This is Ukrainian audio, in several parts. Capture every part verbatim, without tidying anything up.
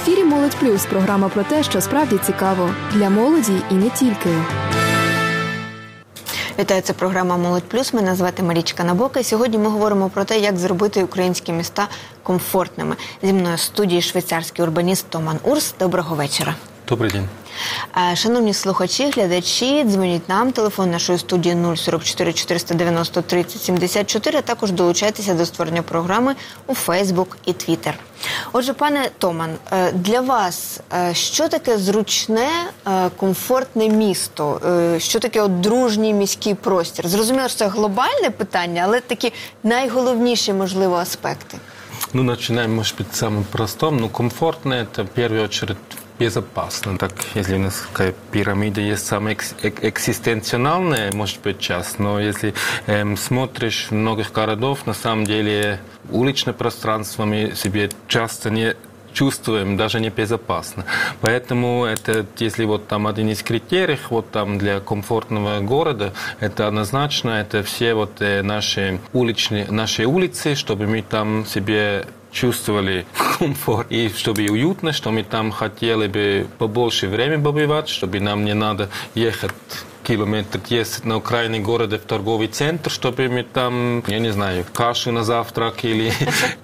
ефірі «Молодь Плюс» – програма про те, що справді цікаво. Для молоді і не тільки. Вітаю, це програма «Молодь Плюс». Мене звати Марічка Набока. І сьогодні ми говоримо про те, як зробити українські міста комфортними. Зі мною в студії швейцарський урбаніст Томан Урс. Доброго вечора. Добрий день. Шановні слухачі, глядачі, дзвоніть нам. Телефон нашої студії нуль сорок чотири чотириста дев'яносто тридцять сімдесят чотири, а також долучайтеся до створення програми у Фейсбук і Твіттер. Отже, пане Томан, для вас що таке зручне, комфортне місто? Що таке от дружній міський простір? Зрозуміло, що це глобальне питання, але такі найголовніші, можливо, аспекти. Ну, начинаем, может быть, самым простым. Ну, комфортно – это, в первую очередь, безопасно. Так, если у нас такая пирамида есть самая экзистенциональная, может быть, часть, но если эм, смотришь в многих городов, на самом деле уличное пространство мы себе часто не чувствуем, даже небезопасно. Поэтому это, если вот там один из критериев вот там для комфортного города, это однозначно, это все вот наши уличные, наши улицы, чтобы мы там себе чувствовали комфорт и чтобы уютно, что мы там хотели бы побольше времени побывать, чтобы нам не надо ехать километр есть на окраине города в торговый центр, чтобы мы там, я не знаю, кашу на завтрак или...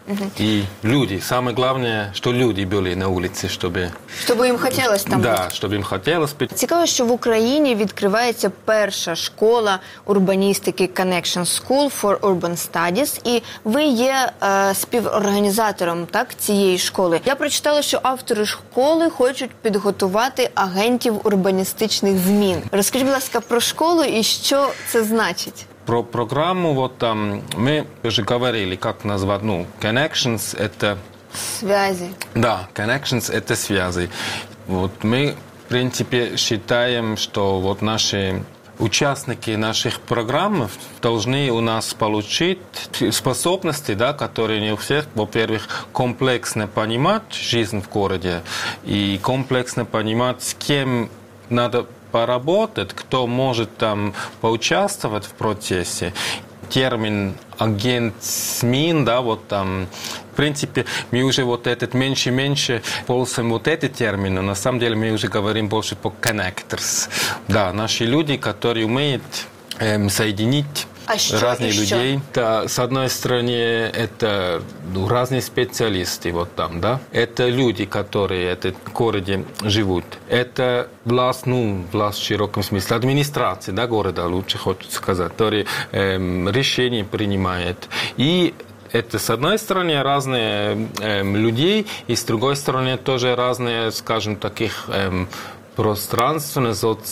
И люди. Самое главное, что люди были на улице, чтобы... Щоб їм хотілося там бути. Да, щоб їм хотілося бути. Цікаво, що в Україні відкривається перша школа урбаністики Connection School for Urban Studies, і ви є е, співорганізатором, так, цієї школи. Я прочитала, що автори школи хочуть підготувати агентів урбаністичних змін. Розкажіть, будь ласка, про школу і що це значить? Про программу, вот там, мы уже говорили, как назвать, ну, connections – это... Связи. Да, connections – это связи. Вот мы, в принципе, считаем, что вот наши участники наших программ должны у нас получить способности, да, которые не у всех, во-первых, комплексно понимать жизнь в городе и комплексно понимать, с кем надо поработать, кто может там поучаствовать в процессе. Термин агент СМИ, да, вот там, в принципе, мы уже вот этот меньше-меньше пользуем вот этот термин, но на самом деле мы уже говорим больше по connectors. Да, наши люди, которые умеют эм, соединить А что разных еще? людей. Да, с одной стороны, это ну, разные специалисты вот там, да. Это люди, которые в этом городе живут. Это власть, ну, власть в широком смысле, администрация, да, города, лучше хочу сказать, которые эм, решения принимает. И это, с одной стороны, разные эм, людей, и с другой стороны, тоже разные, скажем, таких эм, пространственные,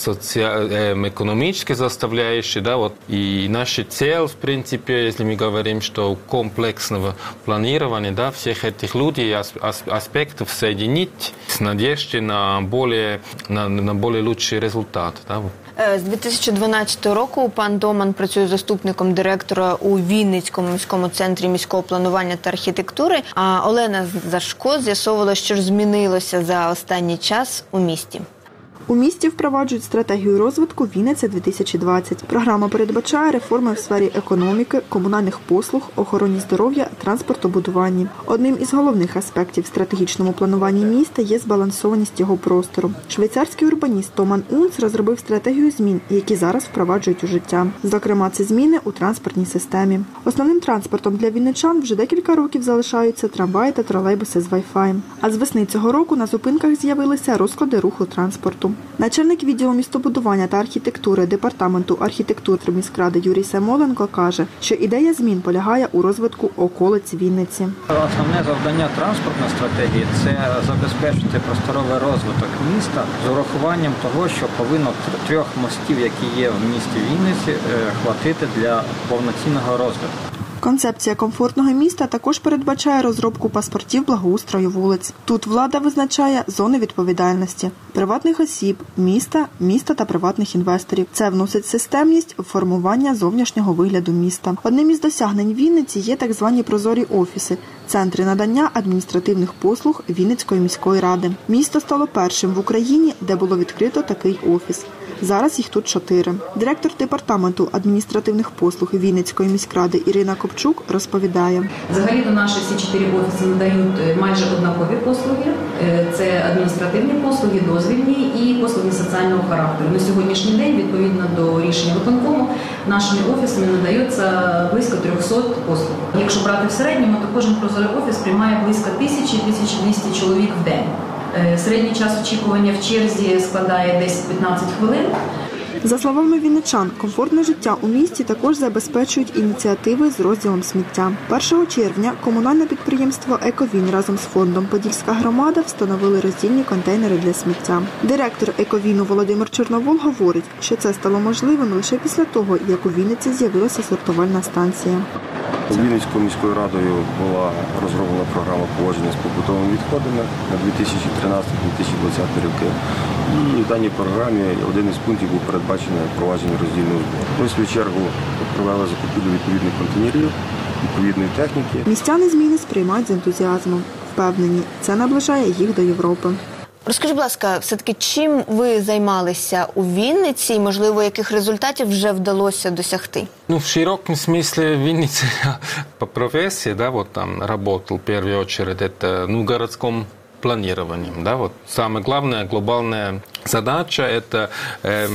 социально-экономические составляющие, да, вот. И наша цель, в принципе, если мы говорим, что комплексного планирования, да, всех этих людей, аспектов соединить с надеждой на более, на, на более лучший результат, да. З дві тисячі дванадцятого року пан Томан працює заступником директора у Вінницькому міському центрі міського планування та архітектури, а Олена Зашко з'ясовувала, що ж змінилося за останній час у місті. У місті впроваджують стратегію розвитку «Вінниця дві тисячі двадцять». Програма передбачає реформи в сфері економіки, комунальних послуг, охороні здоров'я, транспортобудуванні. Одним із головних аспектів в стратегічному плануванні міста є збалансованість його простору. Швейцарський урбаніст Томан Урс розробив стратегію змін, які зараз впроваджують у життя. Зокрема, це зміни у транспортній системі. Основним транспортом для вінничан вже декілька років залишаються трамваї та тролейбуси з Wi-Fi. А з весни цього року на зупинках з'явилися розклади руху транспорту. Начальник відділу містобудування та архітектури Департаменту архітектури міськради Юрій Самоленко каже, що ідея змін полягає у розвитку околиць Вінниці. Основне завдання транспортної стратегії – це забезпечити просторовий розвиток міста з урахуванням того, що повинно трьох мостів, які є в місті Вінниці, хватити для повноцінного розвитку. Концепція комфортного міста також передбачає розробку паспортів благоустрою вулиць. Тут влада визначає зони відповідальності – приватних осіб, міста, міста та приватних інвесторів. Це вносить системність у формування зовнішнього вигляду міста. Одним із досягнень Вінниці є так звані прозорі офіси – центри надання адміністративних послуг Вінницької міської ради. Місто стало першим в Україні, де було відкрито такий офіс. Зараз їх тут чотири. Директор департаменту адміністративних послуг Вінницької міськради Ірина Копчук розповідає. Взагалі до наші всі чотири офіси надають майже однакові послуги. Це адміністративні послуги, дозвільні і послуги соціального характеру. На сьогоднішній день, відповідно до рішення виконкому, нашими офісами надається близько триста послуг. Якщо брати в середньому, то кожен прозорий офіс приймає близько тисячі - тисяча двісті чоловік в день. Середній час очікування в черзі складає десять-п'ятнадцять хвилин. За словами вінничан, комфортне життя у місті також забезпечують ініціативи з розділом сміття. першого червня комунальне підприємство «Ековін» разом з фондом «Подільська громада» встановили роздільні контейнери для сміття. Директор «Ековіну» Володимир Чорновол говорить, що це стало можливим лише після того, як у Вінниці з'явилася сортувальна станція. Вінницькою міською радою була розроблена програма поводження з побутовими відходами на дві тисячі тринадцятий - дві тисячі двадцятий роки. І в даній програмі один із пунктів був передбачений впровадження роздільного збору. Ми, в свою чергу, провели закупівлю відповідних контейнерів, відповідної техніки. Містяни зміни сприймають з ентузіазмом. Впевнені, це наближає їх до Європи. Розкажіть, будь ласка, все-таки чим ви займалися у Вінниці і, можливо, яких результатів вже вдалося досягти? Ну, в широком смысле в Виннице я по профессии, да, вот там работал в первую очередь, это, ну, городском планировании, да, вот самая главная глобальная задача, это э,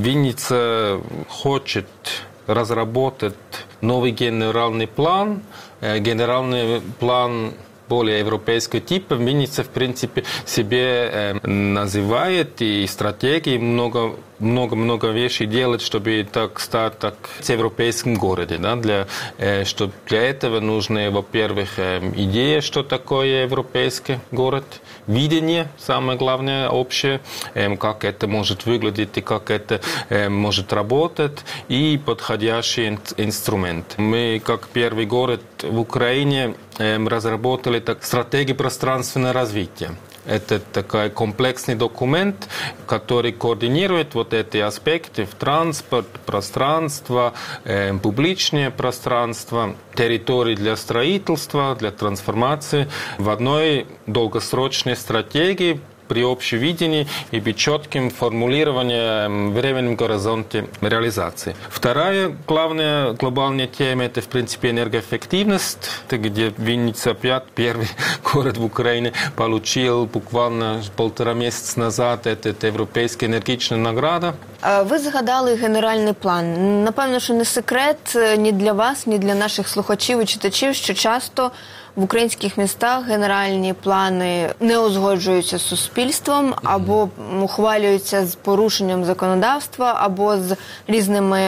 Винница хочет разработать новый генеральный план, э, генеральный план более европейского типа. Винница, в принципе, себе э, называет и стратегии много много-много вещей делать, чтобы так стать так в европейском городе. Да? Для, э, что для этого нужны, во-первых, э, идея, что такое европейский город, видение, самое главное, общее, э, как это может выглядеть и как это э, может работать, и подходящий ин- инструмент. Мы, как первый город в Украине, э, разработали так, стратегию пространственного развития. Это такой комплексный документ, который координирует вот эти аспекты: транспорт, пространство, э, публичное пространство, территории для строительства, для трансформации в одной долгосрочной стратегии при общем видении и при четком формулировании в временном горизонте реализации. Вторая главная глобальная тема – это, в принципе, энергоэффективность, где Винница, опять первый город в Украине, получил буквально полтора месяца назад этот европейская энергетичная награда. Ви згадали генеральний план. Напевно, що не секрет ні для вас, ні для наших слухачів і читачів, що часто в українських містах генеральні плани не узгоджуються з суспільством, або ухвалюються з порушенням законодавства, або з різними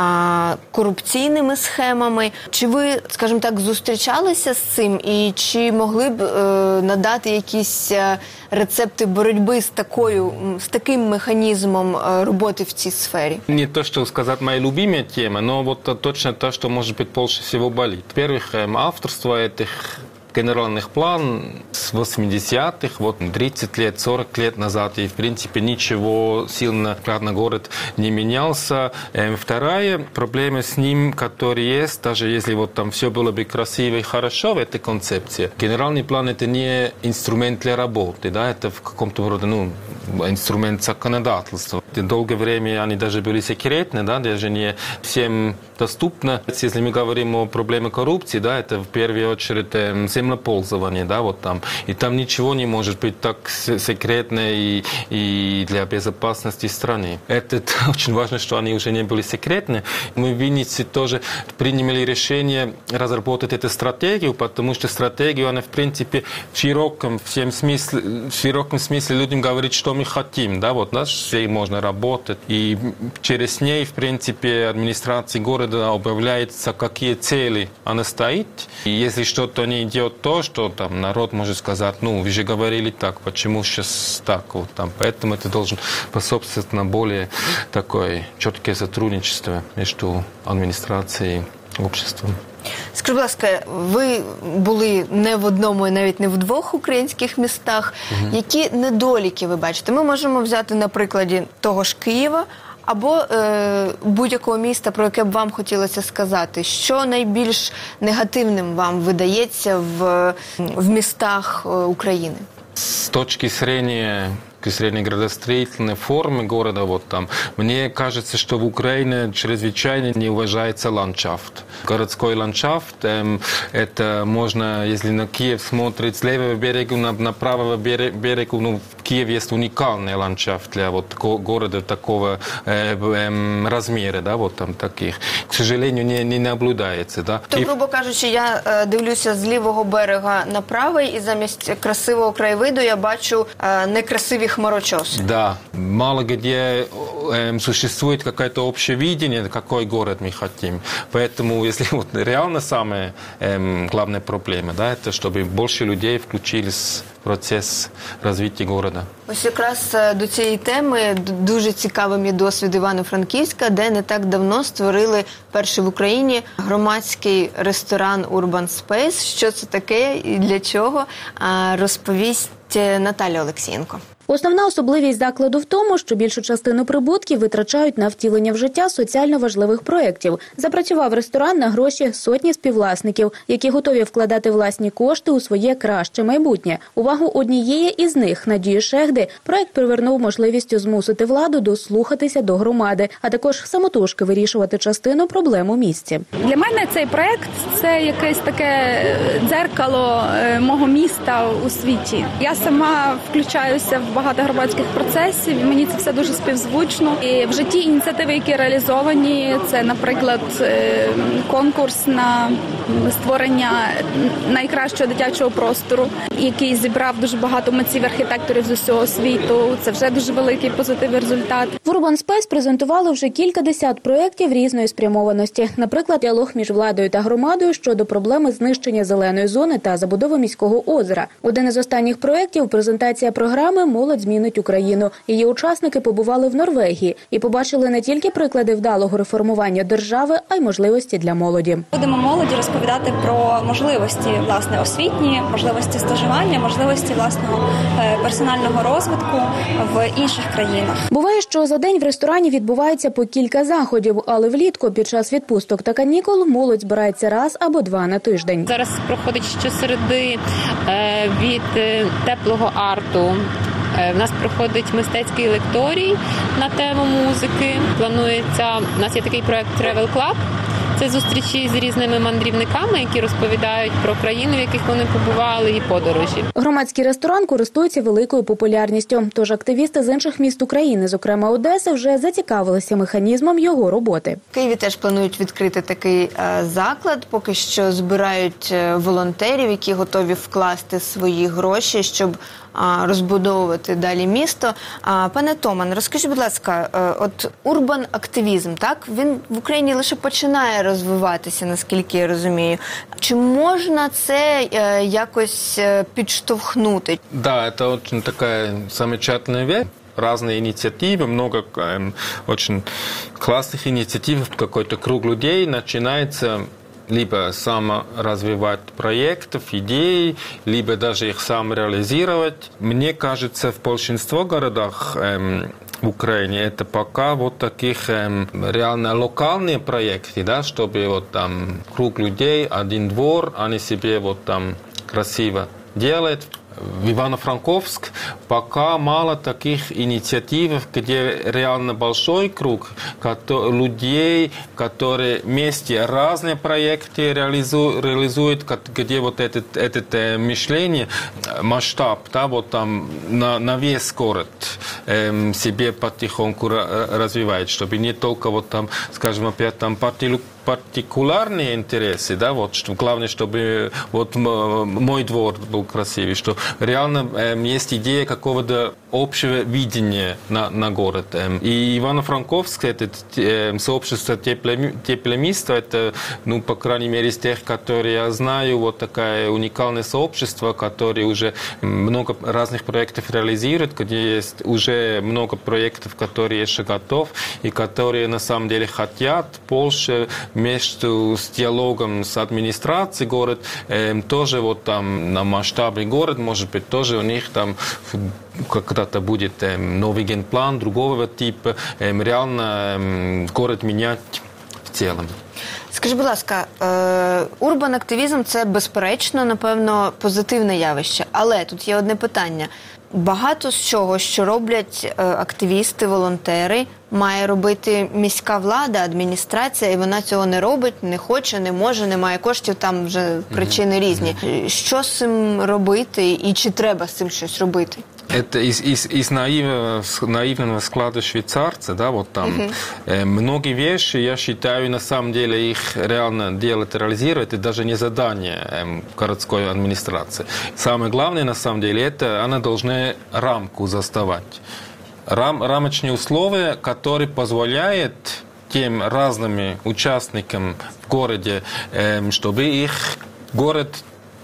а, корупційними схемами. Чи ви, скажімо так, зустрічалися з цим і чи могли б е, надати якісь рецепти боротьби з такою, з таким механізмом роботи в цій сфері? Не то, что сказать моя любимая тема, но вот точно то, что, может быть, больше всего болит. Во-первых, авторство этих генеральных план с восьмидесятых, вот тридцать лет, сорок лет назад, и, в принципе, ничего сильно на город не менялся. Вторая проблема с ним, которая есть, даже если вот там все было бы красиво и хорошо в этой концепции, генеральный план – это не инструмент для работы, да, это в каком-то роде, ну, инструмент законодательства. Долгое время они даже были секретны, да, даже не всем доступно. Если мы говорим о проблеме коррупции, да, это в первую очередь землепользование, да, вот там. И там ничего не может быть так секретно и, и для безопасности страны. Это очень важно, что они уже не были секретны. Мы в Виннице тоже приняли решение разработать эту стратегию, потому что стратегию, она, в принципе, в широком, всем смысле, в широком смысле людям говорит, что мы хотим, да, вот, да, все можно работать. И через ней, в принципе, администрация города объявляется, какие цели она стоит. И если что-то не идет то, что там народ может сказать, ну, вы же говорили так, почему сейчас так, вот там. Поэтому это должен способствовать на более такое четкое сотрудничество между администрацией и обществом. Скажіть, будь ласка, ви були не в одному і навіть не в двох українських містах. Угу. Які недоліки ви бачите? Ми можемо взяти на прикладі того ж Києва або е, будь-якого міста, про яке б вам хотілося сказати. Що найбільш негативним вам видається в, в містах України? С точки зрения точки зрения градостроительной формы города, вот там, мне кажется, что в Украине чрезвычайно не уважается ландшафт. Городской ландшафт, эм, это можно, если на Киев смотреть с левого берега на, на правого берега, ну, в Киеве есть уникальный ландшафт для вот города такого э, э, размера, да, вот там таких. К сожалению, не, не наблюдається. Да? То, грубо кажучи, я е, дивлюся з лівого берега на правий, і замість красивого краєвиду я бачу е, некрасиві хмарочоси. Да, мало где э, существует какое-то общее видение, какой город мы хотим. Поэтому, если вот реально самая э, главная проблема, да, это чтобы больше людей включились в процес розвитку города. Ось якраз до цієї теми дуже цікавим є досвід Івано-Франківська, де не так давно створили перший в Україні громадський ресторан Urban Space. Що це таке і для чого, розповість Наталя Олексієнко. Основна особливість закладу в тому, що більшу частину прибутків витрачають на втілення в життя соціально важливих проєктів. Запрацював ресторан на гроші сотні співвласників, які готові вкладати власні кошти у своє краще майбутнє. Увагу однієї із них, Надії Шегди, проєкт привернув можливістю змусити владу дослухатися до громади, а також самотужки вирішувати частину проблем у місті. Для мене цей проєкт – це якесь таке дзеркало мого міста у світі. Я сама включаюся в багато громадських процесів, і мені це все дуже співзвучно. І в житті ініціативи, які реалізовані, це, наприклад, конкурс на створення найкращого дитячого простору, який зібрав дуже багато митців-архітекторів з усього світу. Це вже дуже великий позитивний результат. В Urban Space презентували вже кілька десят проєктів різної спрямованості. Наприклад, діалог між владою та громадою щодо проблеми знищення зеленої зони та забудови міського озера. Один із останніх проєктів – презентація програми «Молодь змінить Україну». Її учасники побували в Норвегії і побачили не тільки приклади вдалого реформування держави, а й можливості для молоді. Будемо молоді розповідати про можливості, власне, освітні, можливості стажування, можливості власного персонального розвитку в інших країнах. Буває, що за день в ресторані відбувається по кілька заходів, але влітку під час відпусток та канікул молодь збирається раз або два на тиждень. Зараз проходить щосереди від теплого арту. У нас проходить мистецький лекторій на тему музики. Планується, у нас є такий проект Travel Club. Це зустрічі з різними мандрівниками, які розповідають про країни, в яких вони побували, і подорожі. Громадський ресторан користується великою популярністю. Тож активісти з інших міст України, зокрема Одеси, вже зацікавилися механізмом його роботи. В Києві теж планують відкрити такий заклад. Поки що збирають волонтерів, які готові вкласти свої гроші, щоб розбудовувати далі місто. Пане Томан, розкажіть, будь ласка, от урбан-активізм, так, він в Україні лише починає розвиватися, наскільки я розумію. Чи можна це якось підштовхнути? Да, это очень такая замечательная вещь. Разные инициативы, много э, очень классных инициатив, какой-то круг людей начинается либо саморазвивать проектов, идей, либо даже их сам реализировать. Мне кажется, в большинстве городах эм, в Украине это пока вот таких эм, реально локальные проекты, да, чтобы вот там круг людей, один двор, они себе вот там красиво делают. В Ивано-Франковск пока мало таких инициатив, где реально большой круг людей, которые вместе разные проекты реализуют, где вот это, это мышление, масштаб, да, вот там на, на весь город эм, себе потихоньку развивает, чтобы не только вот там, скажем, опять там партии партикулярные интересы, да, вот, что, главное, чтобы вот мой двор был красивый, что реально э, есть идея какого-то общего видения на, на город. Э, и Ивано-Франковск, это э, сообщество тепломиста, это, ну, по крайней мере, из тех, которые я знаю, вот такое уникальное сообщество, которое уже много разных проектов реализирует, где есть уже много проектов, которые еще готовы, и которые на самом деле хотят больше между с диалогом с администрацией город, э, тоже вот там на масштабе город, может быть, тоже у них там когда-то будет э, новый генплан другого типа, э, реально э, город менять в целом. Скажи, будь ласка, урбан-активізм – це, безперечно, напевно, позитивне явище. Але тут є одне питання. Багато з чого, що роблять активісти, волонтери, має робити міська влада, адміністрація, і вона цього не робить, не хоче, не може, не має коштів, там вже причини різні. Що з цим робити і чи треба з цим щось робити? Это из, из, из наивного, наивного склада швейцарца, да, вот там. Uh-huh. э, многие вещи, я считаю, на самом деле их реально делать, реализировать, это даже не задание э, городской администрации. Самое главное, на самом деле, это она должна рамку заставать. Рам, рамочные условия, которые позволяют тем разным участникам в городе, э, чтобы их город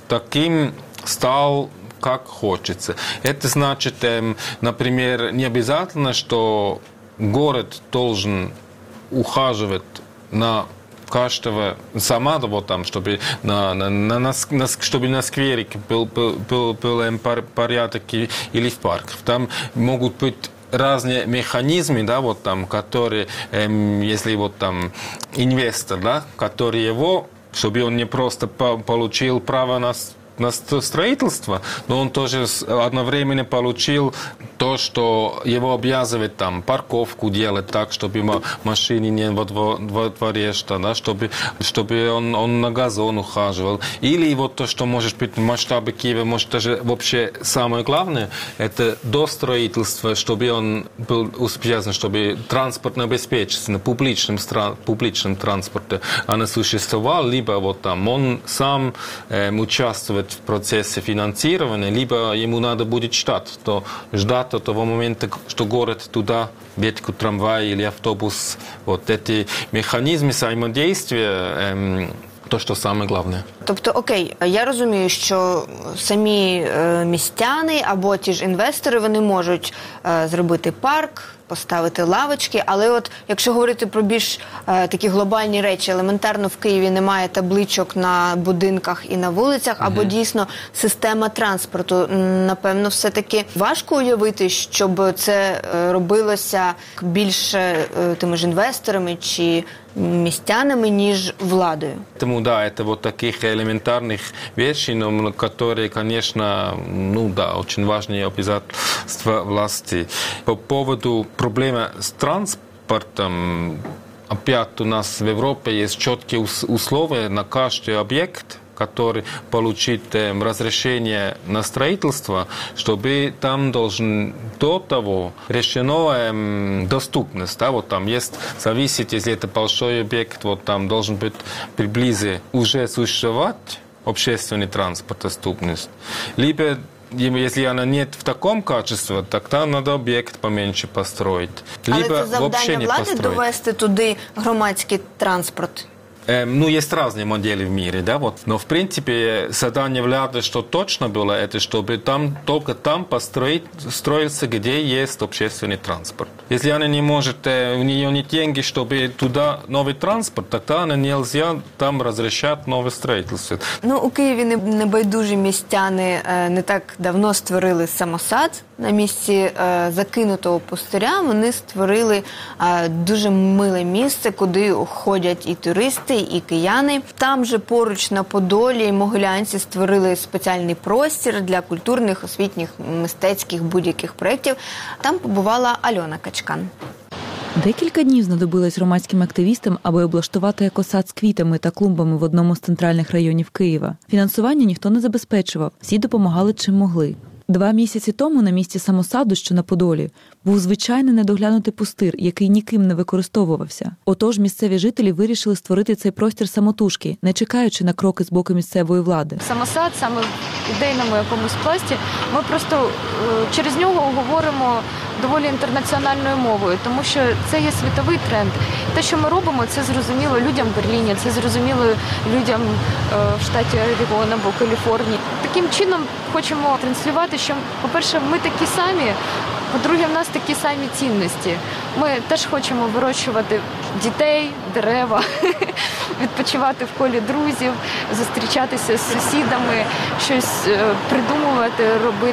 таким стал, как хочется. Это значит, например, не обязательно, что город должен ухаживать на каждого сама, вот там, чтобы на, на, на, на, чтобы на скверике был, был, был, был порядок или в парках. Там могут быть разные механизмы, да, вот там, которые, эм, если вот там инвестор, да, который его, чтобы он не просто по- получил право на на строительство, но он тоже одновременно получил то, что его обязывает там парковку делать так, чтобы машины не во, во, во дворе, что, да, чтобы, чтобы он, он на газон ухаживал. Или вот то, что может быть в масштабе Киева, может даже вообще самое главное, это до строительства, чтобы он был успешен, чтобы транспортная безопасность на публичном, публичном транспорте она существовала, либо вот там он сам э, участвует в процессе финансирования, либо ему надо будет ждать, то ждать до того момента, что город туда ветку трамвая или автобус. Вот эти механизмы взаимодействия, эм, то, що саме головне. Тобто, окей, я розумію, що самі е, містяни або ті ж інвестори, вони можуть е, зробити парк, поставити лавочки, але от якщо говорити про більш е, такі глобальні речі, елементарно в Києві немає табличок на будинках і на вулицях, mm-hmm. або дійсно система транспорту, напевно, все-таки важко уявити, щоб це е, робилося більше е, тими ж інвесторами чи містянами, ніж владою. Тому, да, это вот таких элементарных вещей, но которые, конечно, ну да, очень важные обязательства власти. По поводу проблемы с транспортом, опять у нас в Европе есть четкие условия на каждый объект, который получит э, разрешение на строительство, чтобы там должен до того решено э, доступность. Да, вот там есть, зависит, если это большой объект, вот там должен быть приблизительно уже существовать общественный транспорт, доступность. Либо если она нет в таком качестве, тогда надо объект поменьше построить. Либо Але це завдання влади довести туди громадський транспорт? Ну, есть разные модели в мире, да, вот. Но, в принципе, задание влады, что точно было, это чтобы там, только там построить, строиться, где есть общественный транспорт. Если она не может, у нее нет деньги, чтобы туда новый транспорт, тогда она нельзя там разрешать новое строительство. Ну, у Києві небайдужі містяни не так давно створили самосад. На місці е, закинутого пустиря вони створили е, дуже миле місце, куди ходять і туристи, і кияни. Там же поруч на Подолі могилянці створили спеціальний простір для культурних, освітніх, мистецьких, будь-яких проєктів. Там побувала Альона Качкан. Декілька днів знадобилось громадським активістам, аби облаштувати екосад з квітами та клумбами в одному з центральних районів Києва. Фінансування ніхто не забезпечував, всі допомагали чим могли. Два місяці тому на місці самосаду, що на Подолі, був звичайний недоглянутий пустир, який ніким не використовувався. Отож місцеві жителі вирішили створити цей простір самотужки, не чекаючи на кроки з боку місцевої влади. Самосад, саме в ідейному якомусь пласті, ми просто через нього говоримо доволі інтернаціональною мовою, тому що це є світовий тренд. Те, що ми робимо, це зрозуміло людям в Берліні, це зрозуміло людям в штаті Орегон або Каліфорнії. Таким чином хочемо транслювати, що, по-перше, ми такі самі, по-друге, в нас такі самі цінності. Ми теж хочемо вирощувати дітей, дерева, відпочивати в колі друзів, зустрічатися з сусідами, щось придумувати, робити.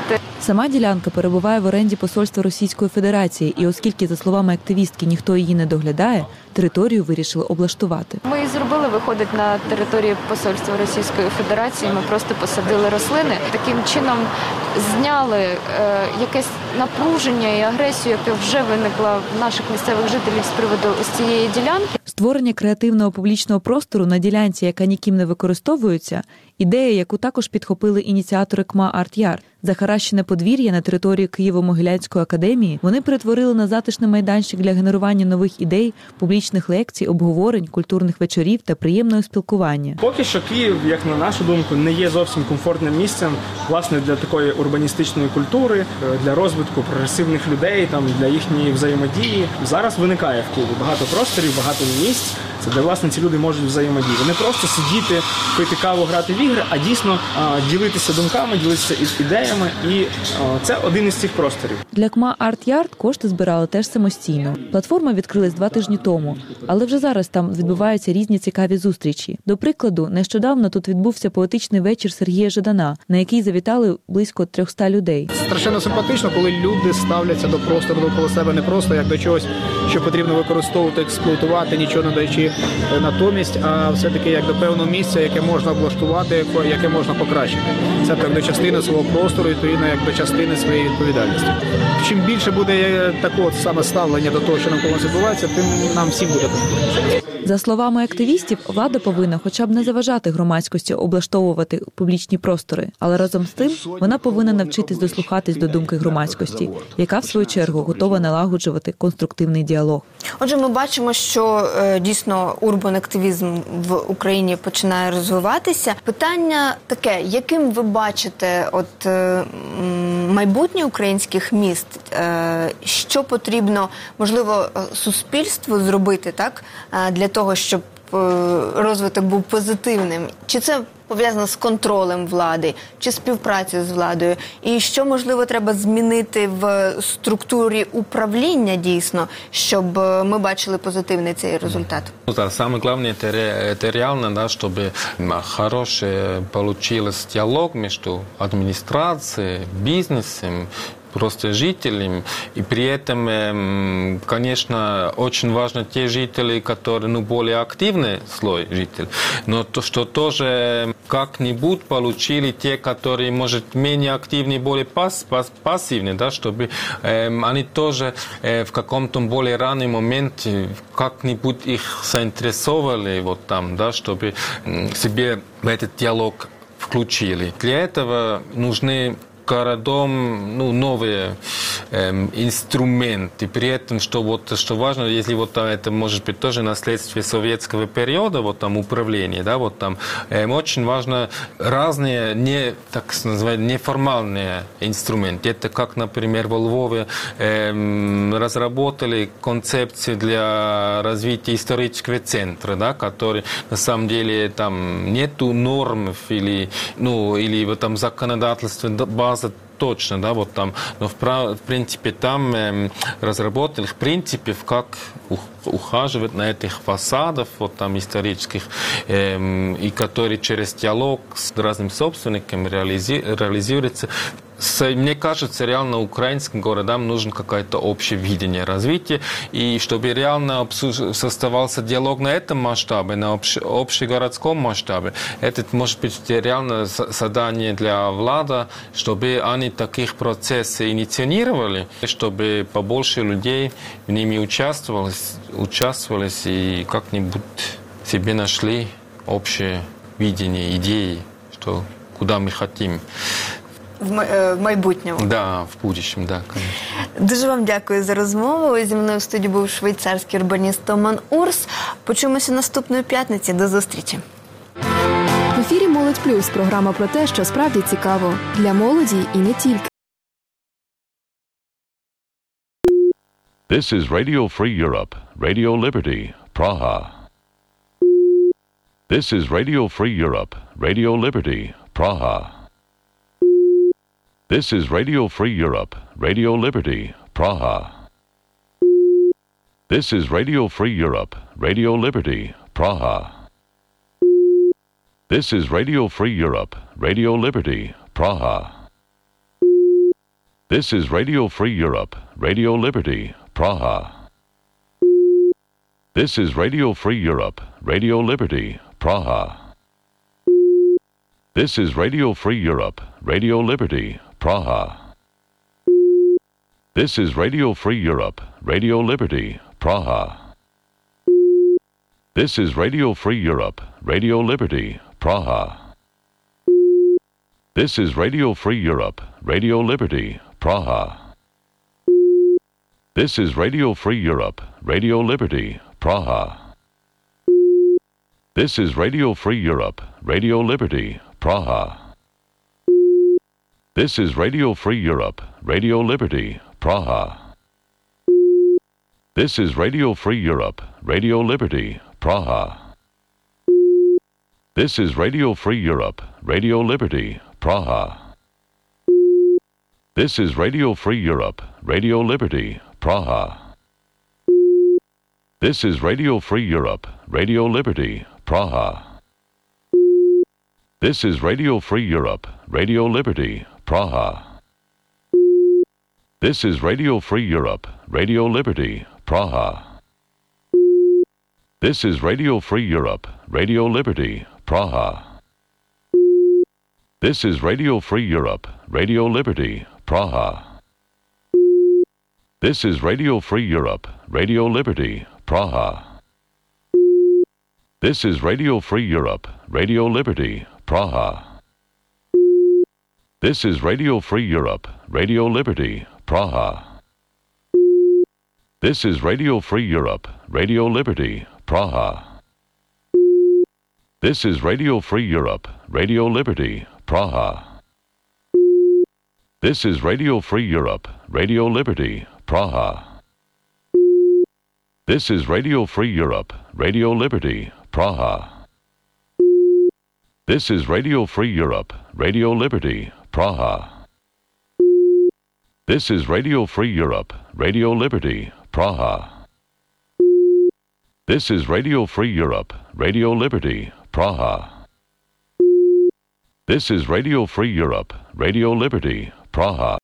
Сама ділянка перебуває в оренді посольства Російської Федерації, і оскільки, за словами активістки, ніхто її не доглядає, територію вирішили облаштувати. Ми і зробили, виходить, на території посольства Російської Федерації, ми просто посадили рослини. Таким чином зняли е, якесь напруження і агресію, яка вже виникла в наших місцевих жителів з приводу ось цієї ділянки. Створення креативного публічного простору на ділянці, яка ніким не використовується, ідея, яку також підхопили ініціатори КМА «Арт-Ярд». Захаращене подвір'я на території Києво-Могилянської академії вони перетворили на затишний майданчик для генерування нових ідей, публічних лекцій, обговорень, культурних вечорів та приємного спілкування. Поки що Київ, як на нашу думку, не є зовсім комфортним місцем, власне, для такої урбаністичної культури, для розвитку прогресивних людей, там, для їхньої взаємодії. Зараз виникає в Києві багато просторів, багато місць, це де, власне, ці люди можуть взаємодіяти. Не просто сидіти, пити каву, грати в ігри, а дійсно а, ділитися думками, ділитися ідеями, і а, це один із цих просторів. Для КМА «Арт-Ярд» кошти збирали теж самостійно. Платформа відкрилась два тижні тому, але вже зараз там відбуваються різні цікаві зустрічі. До прикладу, нещодавно тут відбувся поетичний вечір Сергія Жадана, на який завітали близько трьохсот людей. Страшенно симпатично, коли люди ставляться до простору довкола себе не просто як до чогось, що потрібно використовувати, експлуатувати, нічого не даючи натомість, а все-таки як до певного місця, яке можна облаштувати, яке можна покращити. Це так до частини свого простору, відповідно, як до частини своєї відповідальності. Чим більше буде такого саме ставлення до того, що навколо нас відбувається, тим нам всім буде комфортніше. За словами активістів, влада повинна хоча б не заважати громадськості облаштовувати публічні простори, але разом з тим вона повинна навчитись дослухатись до думки громадськості, яка в свою чергу готова налагоджувати конструктивний діалог. Отже, ми бачимо, що е, дійсно урбан-активізм в Україні починає розвиватися. Питання таке, яким ви бачите от е, майбутнє українських міст, е, що потрібно, можливо, суспільству зробити, так, е, для того, щоб е, розвиток був позитивним? Чи це пов'язано з контролем влади, чи співпрацею з владою? І що, можливо, треба змінити в структурі управління дійсно, щоб ми бачили позитивний цей результат? Ну, да, самое главное, это, это реально, да, чтобы хороший получился диалог между администрацией, бизнесом, просто жителям. И при этом, конечно, очень важно те жители, которые, ну, более активный слой жителей, но то, что тоже как-нибудь получили те, которые, может, менее активные, более пас, пас, пассивные, да, чтобы э, они тоже э, в каком-то более раннем моменте как-нибудь их заинтересовали вот там, да, чтобы э, себе в этот диалог включили. Для этого нужны городом, ну, новые эм, инструменты. При этом, что, вот, что важно, если вот там, это может быть тоже наследствие советского периода, вот там управление, да, вот там эм, очень важно разные, не, так называемые, неформальные инструменты. Это как, например, во Львове эм, разработали концепцию для развития исторического центра, да, который на самом деле там нету норм или, ну, или вот там законодательство, база точно, да, вот там, но в, в принципе там э, разработали в принципе, как ухаживать на этих фасадах, вот там исторических, э, и которые через диалог с разными собственниками реализи, реализуются. Мне кажется, реально украинским городам нужно какое-то общее видение развития, и чтобы реально создавался диалог на этом масштабе, на общ, общегородском масштабе, это может быть реально задание для влады, чтобы они таких процессов инициировали, чтобы побольше людей в ними участвовали, участвовали и как-нибудь себе нашли общее видение, идеи, что, куда мы хотим. В майбутньому. Да, в будущем, да, конечно. Дуже вам дякую за розмову. Зі мною в студії був швейцарський урбаніст Томан Урс. Почуємося наступної п'ятниці. До зустрічі. В ефірі «Молодь Плюс» – програма про те, що справді цікаво. Для молоді і не тільки. This is Radio Free Europe, Radio Liberty, Praha. This is Radio Free Europe, Radio Liberty, Praha. This is Radio Free Europe, Radio Liberty, Praha. This is Radio Free Europe, Radio Liberty, Praha. This is Radio Free Europe, Radio Liberty, Praha. This is Radio Free Europe, Radio Liberty, Praha. This is Radio Free Europe, Radio Liberty, Praha. This is Radio Free Europe, Radio Liberty, Praha. This is Radio Free Europe, Radio Liberty, Praha. This is Radio Free Europe, Radio Liberty, Praha. This is Radio Free Europe, Radio Liberty, Praha. This is Radio Free Europe, Radio Liberty, Praha. This is Radio Free Europe, Radio Liberty, Praha. This is Radio Free Europe, Radio Liberty, Praha. This is Radio Free Europe, Radio Liberty, Praha. This is Radio Free Europe, Radio Liberty, Praha. This is Radio Free Europe, Radio Liberty, Praha. This is Radio Free Europe, Radio Liberty, Praha. This is Radio Free Europe, Radio Liberty, Praha. This is Radio Free Europe, Radio Liberty, Praha. This is Radio Free Europe, Radio Liberty, Praha. This is Radio Free Europe, Radio Liberty, Praha. This is Radio Free Europe, Radio Liberty, Praha. This is Radio Free Europe, Radio Liberty, Praha. This is Radio Free Europe, Radio Liberty, Praha. This is Radio Free Europe, Radio Liberty, Praha. This is Radio Free Europe, Radio Liberty, Praha. This is Radio Free Europe, Radio Liberty, Praha. This is Radio Free Europe, Radio Liberty, Praha. This is Radio Free Europe, Radio Liberty, Praha. This is Radio Free Europe, Radio Liberty, Praha. This is Radio Free Europe, Radio Liberty, Praha. This is Radio Free Europe, Radio Liberty, Praha.